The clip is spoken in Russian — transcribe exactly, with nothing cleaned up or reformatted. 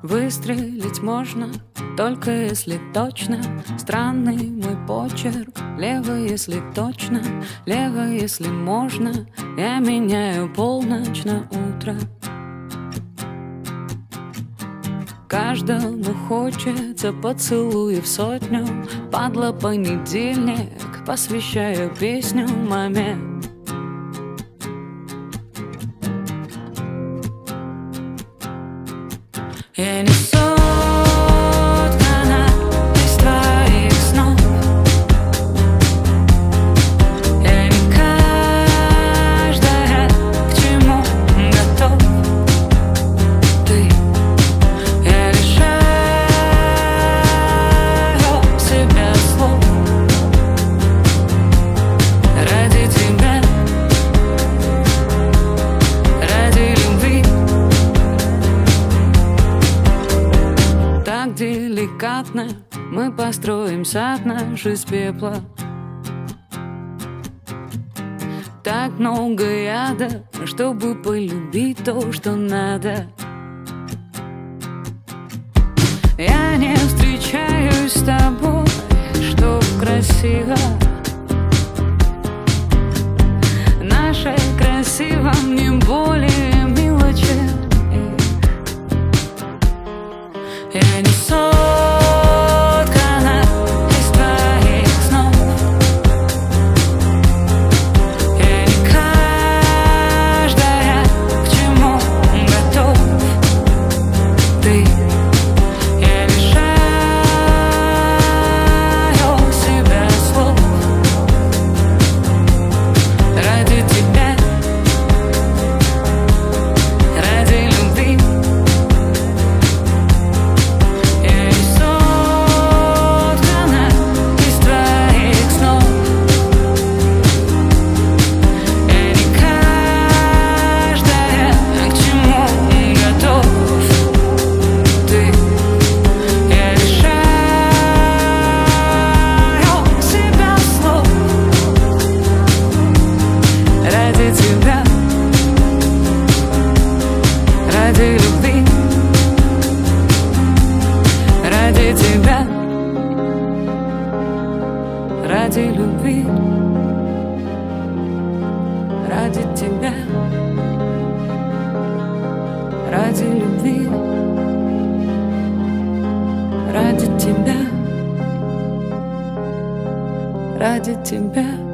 Выстрелить можно, только если точно. Странный мой почерк. Лево, если точно, лево, если можно. Я меняю полночь на утро. Каждому хочется поцелуев сотню. Падла понедельник, посвящаю песню маме. Я не соткана из твоих снов. Я не каждая к чему готов. Ты, я лишаю себя слов ради тебя, ради любви. Так деликатно мы построим сад наш из пепла. Так много яда, чтобы полюбить то, что надо. Я не встречаюсь с тобой, чтоб красиво. Наше красиво мне более мило, чем их. Я не соткана из твоих снов. Я не каждая к чему готов. Ты, я лишаю себя слов ради тебя, ради любви. Ради любви, ради тебя, ради любви, ради тебя, ради любви, ради тебя, ради тебя.